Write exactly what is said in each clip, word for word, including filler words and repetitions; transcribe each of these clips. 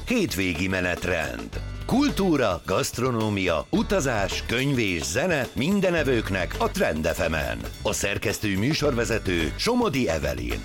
hétvégi menetrend. Kultúra, gasztronómia, utazás, könyv és zene mindenevőknek a Trend ef emen. A szerkesztő műsorvezető Somodi Evelyn.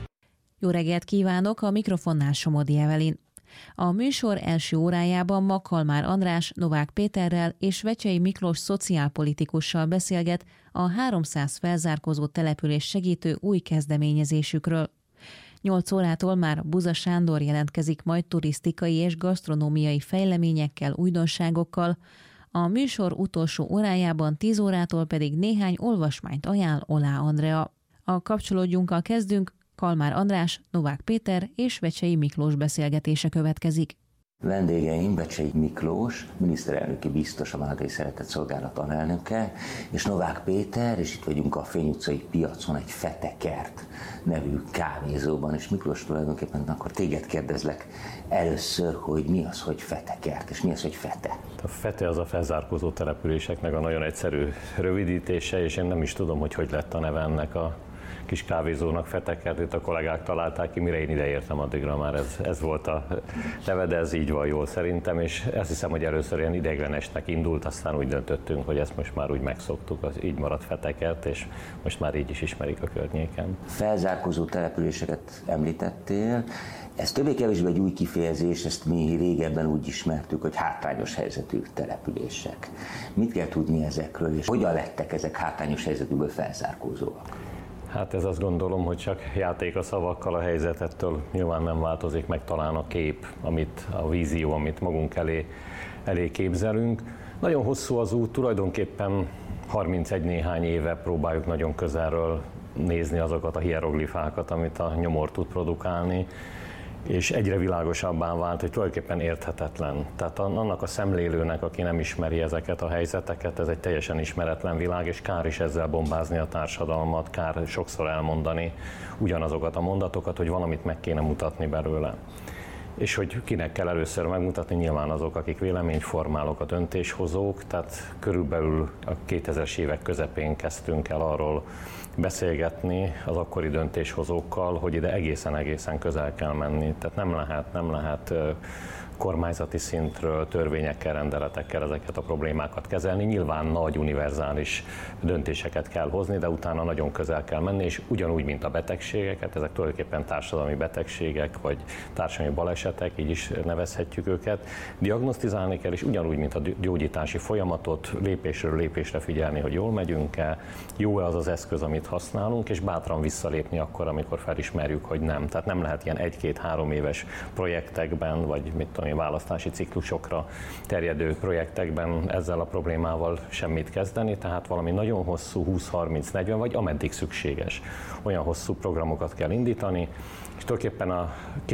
Jó reggelt kívánok, a mikrofonnál Somodi Evelyn. A műsor első órájában ma Kalmár András, Novák Péterrel és Vecsey Miklós szociálpolitikussal beszélget a háromszáz felzárkózó település segítő új kezdeményezésükről. nyolc órától már Buza Sándor jelentkezik majd turisztikai és gasztronómiai fejleményekkel, újdonságokkal. A műsor utolsó órájában tíz órától pedig néhány olvasmányt ajánl Olá Andrea. A kapcsolódjunkkal kezdünk, Kalmár András, Novák Péter és Vecsey Miklós beszélgetése következik. Vendégeim Vecsey Miklós, miniszterelnöki biztos, a Máltai Szeretett Szolgálat alelnöke, és Novák Péter, és itt vagyunk a Fény utcai piacon egy Fetekert nevű kávézóban, és Miklós, tulajdonképpen akkor téged kérdezlek először, hogy mi az, hogy Fetekert, és mi az, hogy Fete? A Fete az a felzárkózó településeknek a nagyon egyszerű rövidítése, és én nem is tudom, hogy hogy lett a neve ennek a kis kávézónak. Fetekert, itt a kollégák találták ki, mire én ideértem, addigra már ez, ez volt a neve, de ez így van jól szerintem, és azt hiszem, hogy először ilyen ideiglenesnek indult, aztán úgy döntöttünk, hogy ezt most már úgy megszoktuk, az így maradt Fetekert, és most már így is ismerik a környéken. Felzárkózó településeket említettél, ez többé-kevésbé egy új kifejezés, ezt mi régebben úgy ismertük, hogy hátrányos helyzetű települések. Mit kell tudni ezekről, és hogyan lettek ezek hátrányos helyzetűből felzárkózóak? Hát ez azt gondolom, hogy csak játék a szavakkal, a helyzetettől nyilván nem változik meg talán a kép, amit, a vízió, amit magunk elé, elé képzelünk. Nagyon hosszú az út, tulajdonképpen harmincegy néhány éve próbáljuk nagyon közelről nézni azokat a hieroglifákat, amit a nyomor tud produkálni, és egyre világosabbá vált, hogy tulajdonképpen érthetetlen. Tehát annak a szemlélőnek, aki nem ismeri ezeket a helyzeteket, ez egy teljesen ismeretlen világ, és kár is ezzel bombázni a társadalmat, kár sokszor elmondani ugyanazokat a mondatokat, hogy valamit meg kéne mutatni belőle. És hogy kinek kell először megmutatni, nyilván azok, akik véleményformálók, a döntéshozók, tehát körülbelül a kétezres évek közepén kezdtünk el arról beszélgetni az akkori döntéshozókkal, hogy ide egészen-egészen közel kell menni. Tehát nem lehet, nem lehet kormányzati szintről, törvényekkel, rendeletekkel ezeket a problémákat kezelni. Nyilván nagy, univerzális döntéseket kell hozni, de utána nagyon közel kell menni, és ugyanúgy, mint a betegségeket, ezek tulajdonképpen társadalmi betegségek, vagy társadalmi balesetek, így is nevezhetjük őket, diagnosztizálni kell, és ugyanúgy, mint a gyógyítási folyamatot, lépésről lépésre figyelni, hogy jól megyünk-e, jó-e az az eszköz, amit használunk, és bátran visszalépni akkor, amikor felismerjük, hogy nem. Tehát nem lehet ilyen egy-két-három éves projektekben, vagy mit tudom, választási ciklusokra terjedő projektekben ezzel a problémával semmit kezdeni, tehát valami nagyon hosszú, húsz-harminc-negyven, vagy ameddig szükséges. Olyan hosszú programokat kell indítani, és tulajdonképpen a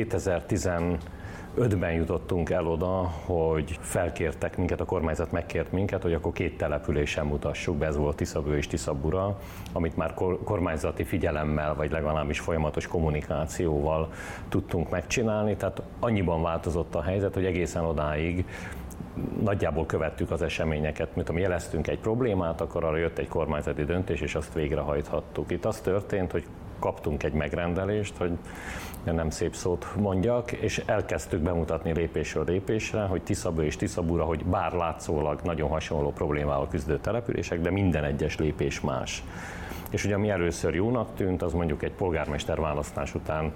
kétezer-tizenötben jutottunk el oda, hogy felkértek minket, a kormányzat megkért minket, hogy akkor két településen mutassuk be, ez volt Tiszabő és Tiszabura, amit már kormányzati figyelemmel, vagy legalábbis folyamatos kommunikációval tudtunk megcsinálni, tehát annyiban változott a helyzet, hogy egészen odáig nagyjából követtük az eseményeket, mint ami jeleztünk egy problémát, akkor arra jött egy kormányzati döntés, és azt végrehajthattuk. Itt az történt, hogy kaptunk egy megrendelést, hogy nem szép szót mondjak, és elkezdtük bemutatni lépésről lépésre, hogy Tiszabő és Tiszabura, hogy bár látszólag nagyon hasonló problémával küzdő települések, de minden egyes lépés más. És ugye ami először jónak tűnt, az mondjuk egy polgármester választás után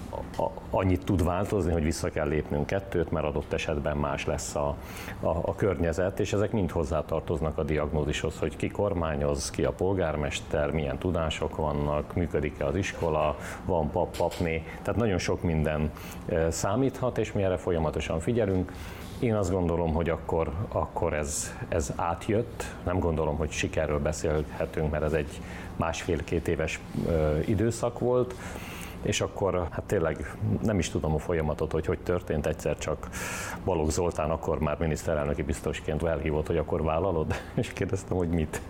annyit tud változni, hogy vissza kell lépnünk kettőt, mert adott esetben más lesz a, a, a környezet, és ezek mind hozzátartoznak a diagnózishoz, hogy ki kormányoz, ki a polgármester, milyen tudások vannak, működik-e az iskola, van pap, papné, tehát nagyon sok minden számíthat, és mi erre folyamatosan figyelünk. Én azt gondolom, hogy akkor, akkor ez, ez átjött, nem gondolom, hogy sikerről beszélhetünk, mert ez egy másfél-két éves ö, időszak volt, és akkor hát tényleg nem is tudom a folyamatot, hogy hogy történt, egyszer csak Balogh Zoltán akkor már miniszterelnöki biztosként elhívott, hogy akkor vállalod, és kérdeztem, hogy mit.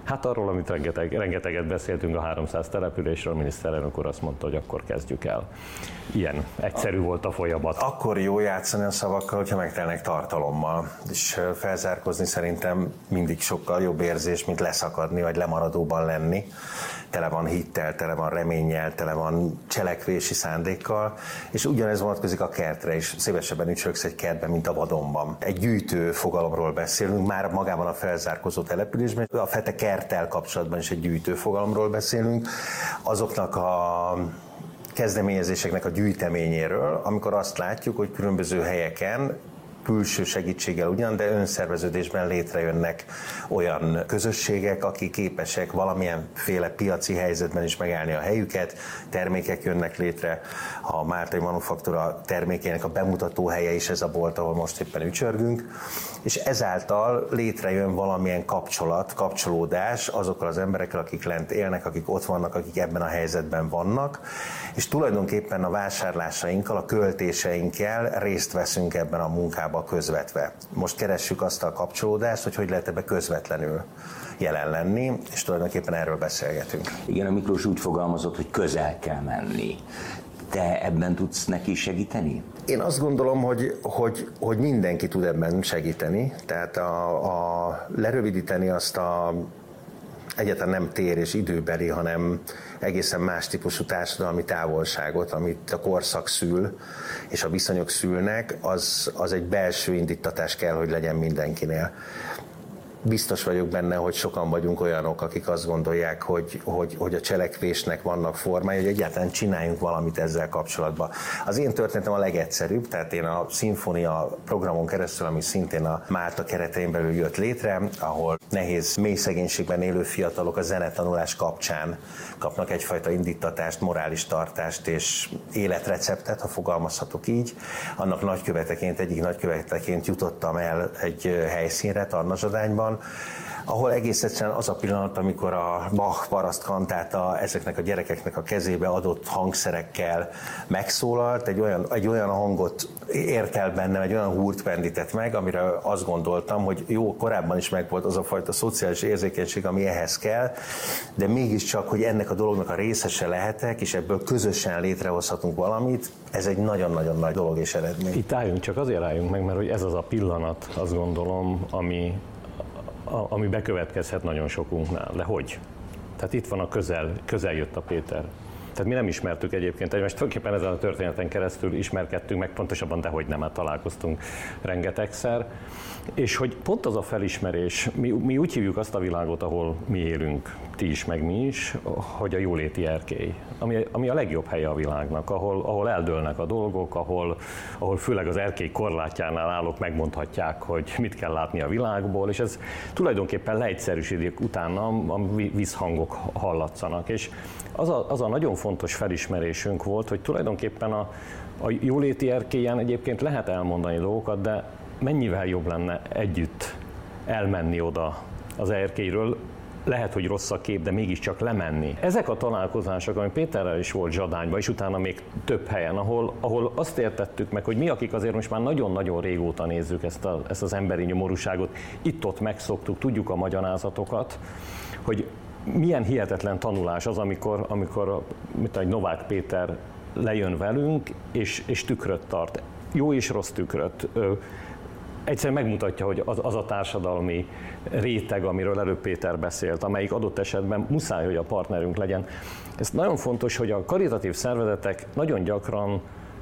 Hát arról, amit rengeteg, rengeteget beszéltünk a háromszáz településről, a miniszterelnök úr azt mondta, hogy akkor kezdjük el. Ilyen egyszerű volt a folyamat. Akkor jó játszani a szavakkal, hogyha megtelnek tartalommal, és felzárkózni szerintem mindig sokkal jobb érzés, mint leszakadni, vagy lemaradóban lenni. Tele van hittel, tele van reménnyel, tele van cselekvési szándékkal, és ugyanez vonatkozik a kertre is. Szívesebben ücsörögsz egy kertben, mint a vadonban. Egy gyűjtő fogalomról beszélünk, már magában a felzárkózó településben, a fete kerttel kapcsolatban is egy gyűjtő fogalomról beszélünk. Azoknak a kezdeményezéseknek a gyűjteményéről, amikor azt látjuk, hogy különböző helyeken külső segítséggel ugyan, de önszerveződésben létrejönnek olyan közösségek, akik képesek valamilyenféle piaci helyzetben is megállni a helyüket, termékek jönnek létre, a Mártai Manufaktúra termékének a bemutató helye is ez a bolt, ahol most éppen ücsörgünk, és ezáltal létrejön valamilyen kapcsolat, kapcsolódás azokkal az emberekkel, akik lent élnek, akik ott vannak, akik ebben a helyzetben vannak, és tulajdonképpen a vásárlásainkkal, a költéseinkkel részt veszünk ebben a munkában közvetve. Most keressük azt a kapcsolódást, hogy hogy lehet ebbe közvetlenül jelen lenni, és tulajdonképpen erről beszélgetünk. Igen, a Miklós úgy fogalmazott, hogy közel kell menni. Te ebben tudsz neki segíteni? Én azt gondolom, hogy, hogy, hogy mindenki tud ebben segíteni, tehát a, a lerövidíteni azt a egyáltalán nem tér és időbeli, hanem egészen más típusú társadalmi távolságot, amit a korszak szül, és a viszonyok szülnek, az, az egy belső indítatás kell, hogy legyen mindenkinél. Biztos vagyok benne, hogy sokan vagyunk olyanok, akik azt gondolják, hogy, hogy, hogy a cselekvésnek vannak formái, hogy egyáltalán csináljunk valamit ezzel kapcsolatban. Az én történetem a legegyszerűbb, tehát én a Szimfónia programon keresztül, ami szintén a Málta keretein belül jött létre, ahol nehéz, mély szegénységben élő fiatalok a zenetanulás kapcsán kapnak egyfajta indítatást, morális tartást és életreceptet, ha fogalmazhatok így. Annak nagyköveteként, egyik nagyköveteként jutottam el egy helyszínre, Tarnazsadányban, ahol egész egyszerűen az a pillanat, amikor a Bach parasztkantáta ezeknek a gyerekeknek a kezébe adott hangszerekkel megszólalt, egy olyan, egy olyan hangot ért el bennem, egy olyan húrt pendített meg, amire azt gondoltam, hogy jó, korábban is megvolt az a fajta szociális érzékenység, ami ehhez kell, de mégiscsak, hogy ennek a dolognak a részese lehetek, és ebből közösen létrehozhatunk valamit, ez egy nagyon-nagyon nagy dolog és eredmény. Itt álljunk, csak azért álljunk meg, mert hogy ez az a pillanat, azt gondolom, ami ami bekövetkezhet nagyon sokunknál. De hogy? Tehát itt van a közel, közel jött a Péter. Tehát mi nem ismertük egyébként egymást, tulajdonképpen ezen a történeten keresztül ismerkedtünk meg, pontosabban dehogy nem, hát találkoztunk rengetegszer. És hogy pont az a felismerés, mi, mi úgy hívjuk azt a világot, ahol mi élünk, ti is, meg mi is, hogy a jóléti erkély, ami, ami a legjobb helye a világnak, ahol, ahol eldőlnek a dolgok, ahol, ahol főleg az erkély korlátjánál állók megmondhatják, hogy mit kell látni a világból, és ez tulajdonképpen leegyszerűsödik utána, a vízhangok hallatszanak. És az a, az a nagyon fontos felismerésünk volt, hogy tulajdonképpen a, a jóléti erkélyen egyébként lehet elmondani dolgokat, de mennyivel jobb lenne együtt elmenni oda az erkélyről, lehet, hogy rossz a kép, de mégiscsak lemenni. Ezek a találkozások, ami Péterrel is volt Zsadányban, és utána még több helyen, ahol, ahol azt értettük meg, hogy mi, akik azért most már nagyon-nagyon régóta nézzük ezt, a, ezt az emberi nyomorúságot, itt-ott megszoktuk, tudjuk a magyarázatokat, hogy milyen hihetetlen tanulás az, amikor, amikor mit egy Novák Péter lejön velünk, és, és tükröt tart. Jó és rossz tükröt. Egyszerűen megmutatja, hogy az, az a társadalmi réteg, amiről előbb Péter beszélt, amelyik adott esetben muszáj, hogy a partnerünk legyen. Ez nagyon fontos, hogy a karitatív szervezetek nagyon gyakran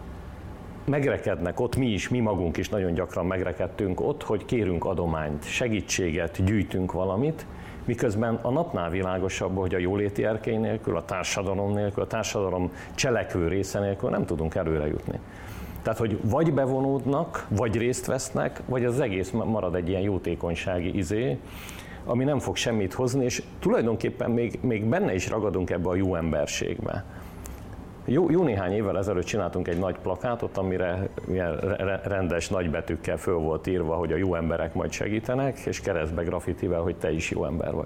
megrekednek ott, mi is, mi magunk is nagyon gyakran megrekedtünk ott, hogy kérünk adományt, segítséget, gyűjtünk valamit, miközben a napnál világosabb, hogy a jóléti erkély nélkül, a társadalom nélkül, a társadalom cselekvő része nélkül nem tudunk előre jutni. Tehát, hogy vagy bevonódnak, vagy részt vesznek, vagy az egész marad egy ilyen jótékonysági izé, ami nem fog semmit hozni, és tulajdonképpen még, még benne is ragadunk ebbe a jó emberségbe. Jó, jó néhány évvel ezelőtt csináltunk egy nagy plakátot, amire ilyen rendes nagybetűkkel föl volt írva, hogy a jó emberek majd segítenek, és keresztbe graffitivel, hogy te is jó ember vagy.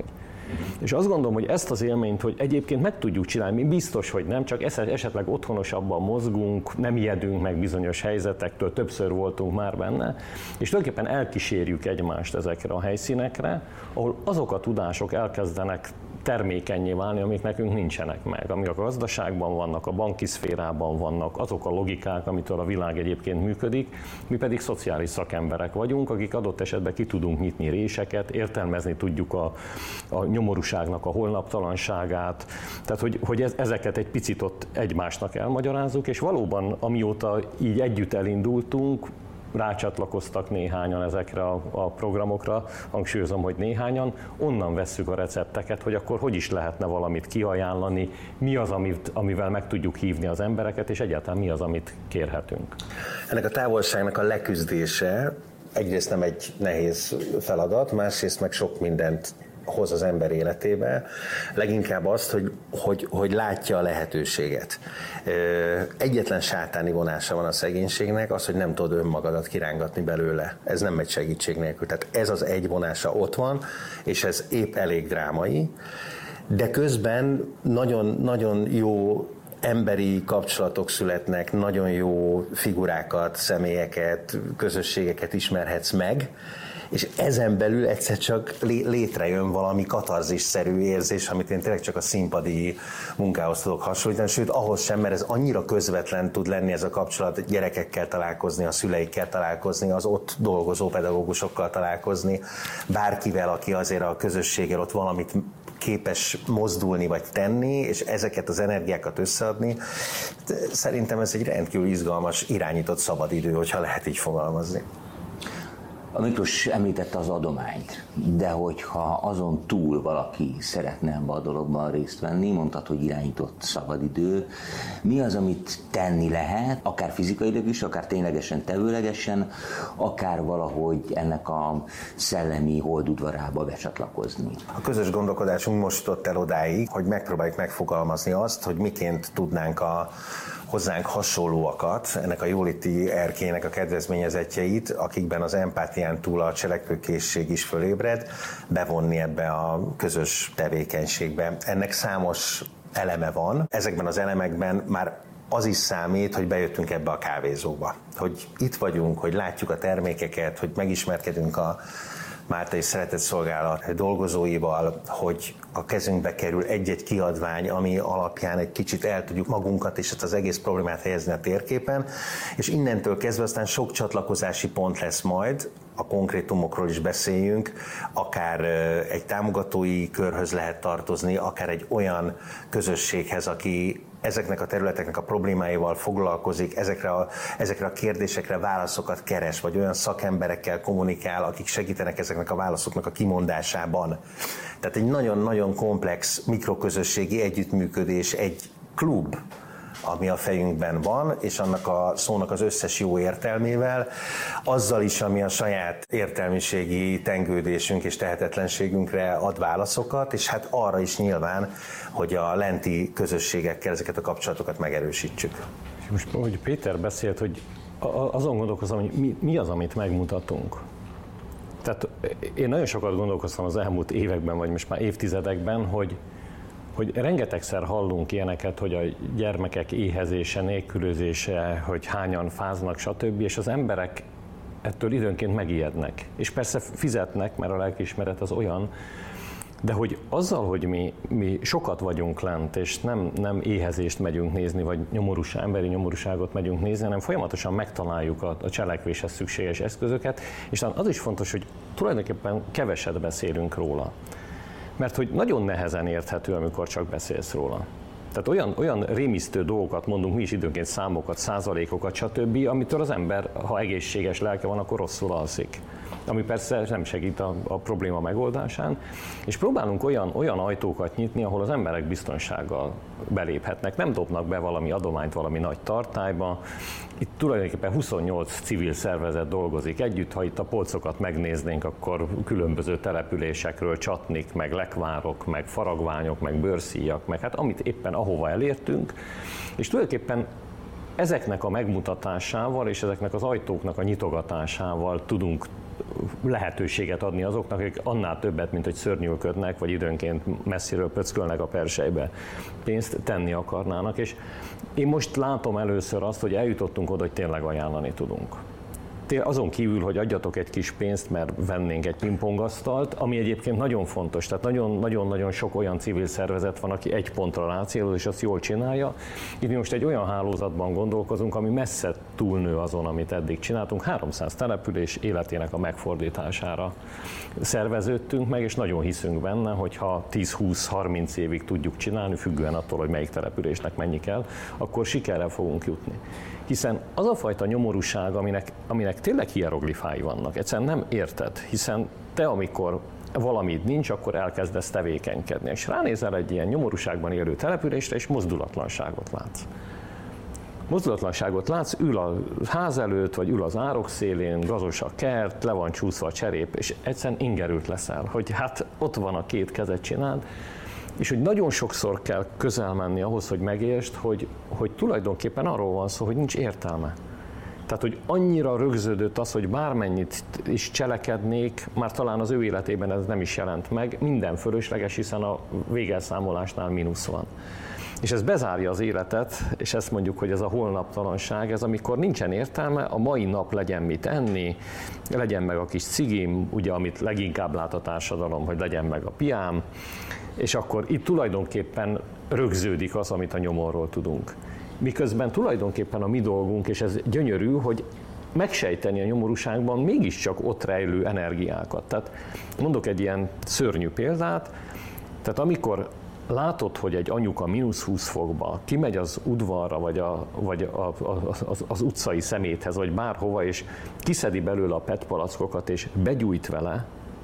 És azt gondolom, hogy ezt az élményt, hogy egyébként meg tudjuk csinálni, mi biztos, hogy nem, csak esetleg otthonosabban mozgunk, nem ijedünk meg bizonyos helyzetektől, többször voltunk már benne, és tulajdonképpen elkísérjük egymást ezekre a helyszínekre, ahol azok a tudások elkezdenek termékennyé válni, amik nekünk nincsenek meg, amik a gazdaságban vannak, a banki szférában vannak, azok a logikák, amitől a világ egyébként működik, mi pedig szociális szakemberek vagyunk, akik adott esetben ki tudunk nyitni réseket, értelmezni tudjuk a, a nyomorúságnak a holnaptalanságát, tehát hogy, hogy ez, ezeket egy picit ott egymásnak elmagyarázzuk, és valóban amióta így együtt elindultunk, rácsatlakoztak néhányan ezekre a, a programokra, hangsúlyozom, hogy néhányan, onnan vesszük a recepteket, hogy akkor hogy is lehetne valamit kiajánlani, mi az, amit, amivel meg tudjuk hívni az embereket, és egyáltalán mi az, amit kérhetünk. Ennek a távolságnak a leküzdése egyrészt nem egy nehéz feladat, másrészt meg sok mindent hoz az ember életébe, leginkább azt, hogy, hogy, hogy látja a lehetőséget. Egyetlen sátáni vonása van a szegénységnek, az, hogy nem tudod önmagadat kirángatni belőle. Ez nem megy segítség nélkül. Tehát ez az egy vonása ott van, és ez épp elég drámai, de közben nagyon, nagyon jó emberi kapcsolatok születnek, nagyon jó figurákat, személyeket, közösségeket ismerhetsz meg, és ezen belül egyszer csak létrejön valami katarzisszerű érzés, amit én tényleg csak a színpadi munkához tudok hasonlítani, sőt ahhoz sem, mert ez annyira közvetlen tud lenni ez a kapcsolat, gyerekekkel találkozni, a szüleikkel találkozni, az ott dolgozó pedagógusokkal találkozni, bárkivel, aki azért a közösséggel ott valamit képes mozdulni vagy tenni, és ezeket az energiákat összeadni. Szerintem ez egy rendkívül izgalmas, irányított szabadidő, hogyha lehet így fogalmazni. A Miklós említette az adományt, de hogyha azon túl valaki szeretne ebbe a dologban részt venni, mondtad, hogy irányított szabadidő, mi az, amit tenni lehet, akár fizikailag is, akár ténylegesen tevőlegesen, akár valahogy ennek a szellemi holdudvarába becsatlakozni? A közös gondolkodásunk most jutott el odáig, hogy megpróbáljuk megfogalmazni azt, hogy miként tudnánk a hozzánk hasonlóakat, ennek a jóléti erkélynek a kedvezményezettjeit, akikben az empátián túl a cselekvőkészség is fölébred, bevonni ebbe a közös tevékenységbe. Ennek számos eleme van. Ezekben az elemekben már az is számít, hogy bejöttünk ebbe a kávézóba. Hogy itt vagyunk, hogy látjuk a termékeket, hogy megismerkedünk a Máltai Szeretett Szolgálat dolgozóival, hogy a kezünkbe kerül egy-egy kiadvány, ami alapján egy kicsit el tudjuk magunkat és ezt az egész problémát helyezni a térképen, és innentől kezdve aztán sok csatlakozási pont lesz majd, a konkrétumokról is beszéljünk, akár egy támogatói körhöz lehet tartozni, akár egy olyan közösséghez, aki ezeknek a területeknek a problémáival foglalkozik, ezekre a, ezekre a kérdésekre válaszokat keres, vagy olyan szakemberekkel kommunikál, akik segítenek ezeknek a válaszoknak a kimondásában. Tehát egy nagyon-nagyon komplex mikroközösségi együttműködés, egy klub, ami a fejünkben van, és annak a szónak az összes jó értelmével, azzal is, ami a saját értelmiségi tengődésünk és tehetetlenségünkre ad válaszokat, és hát arra is nyilván, hogy a lenti közösségekkel ezeket a kapcsolatokat megerősítsük. Most, hogy Péter beszélt, hogy azon gondolkozom, hogy mi, mi az, amit megmutatunk. Tehát én nagyon sokat gondolkoztam az elmúlt években, vagy most már évtizedekben, hogy hogy rengetegszer hallunk ilyeneket, hogy a gyermekek éhezése, nélkülözése, hogy hányan fáznak, stb. És az emberek ettől időnként megijednek. És persze fizetnek, mert a lelkiismeret az olyan, de hogy azzal, hogy mi, mi sokat vagyunk lent, és nem, nem éhezést megyünk nézni, vagy nyomorúság, emberi nyomorúságot megyünk nézni, hanem folyamatosan megtaláljuk a, a cselekvéshez szükséges eszközöket, és az is fontos, hogy tulajdonképpen keveset beszélünk róla. Mert hogy nagyon nehezen érthető, amikor csak beszélsz róla. Tehát olyan, olyan rémisztő dolgokat mondunk, mi is időnként számokat, százalékokat, stb., amitől az ember, ha egészséges lelke van, akkor rosszul alszik. Ami persze nem segít a, a probléma megoldásán. És próbálunk olyan, olyan ajtókat nyitni, ahol az emberek biztonsággal beléphetnek. Nem dobnak be valami adományt valami nagy tartályba. Itt tulajdonképpen huszonnyolc civil szervezet dolgozik együtt. Ha itt a polcokat megnéznénk, akkor különböző településekről csatnik, meg lekvárok, meg faragványok, meg bőrszíjak, meg hát amit éppen ahova elértünk. És tulajdonképpen ezeknek a megmutatásával és ezeknek az ajtóknak a nyitogatásával tudunk lehetőséget adni azoknak, akik annál többet, mint hogy szörnyűködnek, vagy időnként messziről pöckölnek a persejbe, pénzt tenni akarnának. És én most látom először azt, hogy eljutottunk oda, hogy tényleg ajánlani tudunk. Azon kívül, hogy adjatok egy kis pénzt, mert vennénk egy pingpongasztalt, ami egyébként nagyon fontos, tehát nagyon-nagyon sok olyan civil szervezet van, aki egy pontra rácéloz, és azt jól csinálja. Itt mi most egy olyan hálózatban gondolkozunk, ami messze túlnő azon, amit eddig csináltunk. háromszáz település életének a megfordítására szerveződtünk meg, és nagyon hiszünk benne, hogyha tíz-húsz-harminc évig tudjuk csinálni, függően attól, hogy melyik településnek mennyi kell, akkor sikerrel fogunk jutni. Hiszen az a fajta nyomorúság, aminek, aminek tényleg hieroglifái vannak, egyszerűen nem érted, hiszen te, amikor valamit nincs, akkor elkezdesz tevékenykedni, és ránézel egy ilyen nyomorúságban élő településre, és mozdulatlanságot látsz. Mozdulatlanságot látsz, ül a ház előtt, vagy ül az árok szélén, gazos a kert, le van csúszva a cserép, és egyszerűen ingerült leszel, hogy hát ott van a két kezed, csináld, és hogy nagyon sokszor kell közel menni ahhoz, hogy megértsd, hogy, hogy tulajdonképpen arról van szó, hogy nincs értelme. Tehát, hogy annyira rögződött az, hogy bármennyit is cselekednék, már talán az ő életében ez nem is jelent meg, minden fölösleges, hiszen a végelszámolásnál mínusz van. És ez bezárja az életet, és ezt mondjuk, hogy ez a holnaptalanság, ez amikor nincsen értelme, a mai nap legyen mit enni, legyen meg a kis cigim, ugye, amit leginkább lát a társadalom, hogy legyen meg a piám, és akkor itt tulajdonképpen rögződik az, amit a nyomorról tudunk. Miközben tulajdonképpen a mi dolgunk, és ez gyönyörű, hogy megsejteni a nyomorúságban mégiscsak ott rejlő energiákat. Tehát mondok egy ilyen szörnyű példát, tehát amikor látod, hogy egy anyuka mínusz húsz fokba kimegy az udvarra, vagy, a, vagy a, a, az, az utcai szeméthez, vagy bárhova, és kiszedi belőle a pé é té palackokat, és begyújt vele,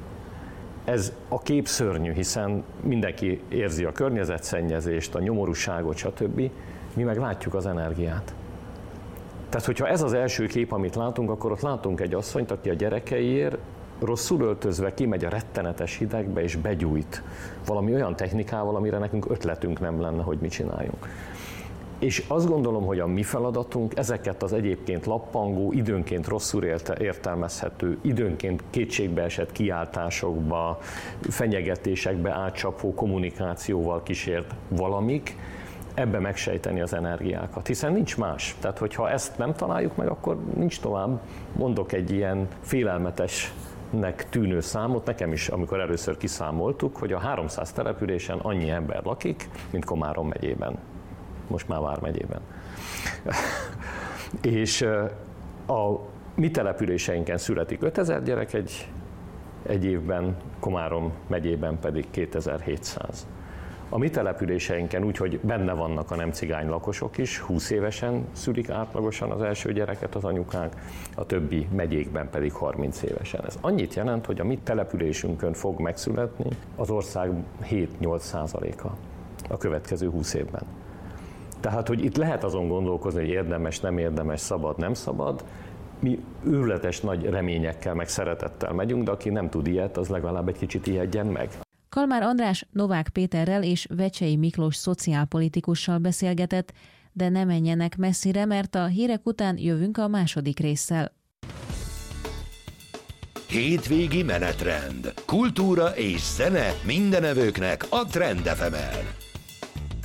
ez a kép szörnyű, hiszen mindenki érzi a környezetszennyezést, a nyomorúságot, stb. Mi meg látjuk az energiát. Tehát, hogyha ez az első kép, amit látunk, akkor ott látunk egy asszonyt, aki a gyerekeiért rosszul öltözve kimegy a rettenetes hidegbe és begyújt valami olyan technikával, amire nekünk ötletünk nem lenne, hogy mit csináljunk. És azt gondolom, hogy a mi feladatunk ezeket az egyébként lappangó, időnként rosszul értelmezhető, időnként kétségbeesett kiáltásokba, fenyegetésekbe átcsapó kommunikációval kísért valamik, ebbe megsejteni az energiákat, hiszen nincs más. Tehát, hogyha ezt nem találjuk meg, akkor nincs tovább. Mondok egy ilyen félelmetesnek tűnő számot, nekem is, amikor először kiszámoltuk, hogy a háromszáz településen annyi ember lakik, mint Komárom megyében. Most már vármegyében. És a mi településeinken születik ötezer gyerek egy, egy évben, Komárom megyében pedig kétezer-hétszáz. A mi településeinken úgy, hogy benne vannak a nem cigány lakosok is, húsz évesen szülik átlagosan az első gyereket az anyukák, a többi megyékben pedig harminc évesen. Ez annyit jelent, hogy a mi településünkön fog megszületni az ország hét-nyolc százaléka a következő húsz évben. Tehát, hogy itt lehet azon gondolkozni, hogy érdemes, nem érdemes, szabad, nem szabad. Mi őrületes nagy reményekkel, meg szeretettel megyünk, de aki nem tud ilyet, az legalább egy kicsit ijedjen meg. Kalmár András Novák Péterrel és Vecsei Miklós szociálpolitikussal beszélgetett, de ne menjenek messzire, mert a hírek után jövünk a második résszel. Hétvégi menetrend. Kultúra és zene mindenevőknek a Trend ef emen.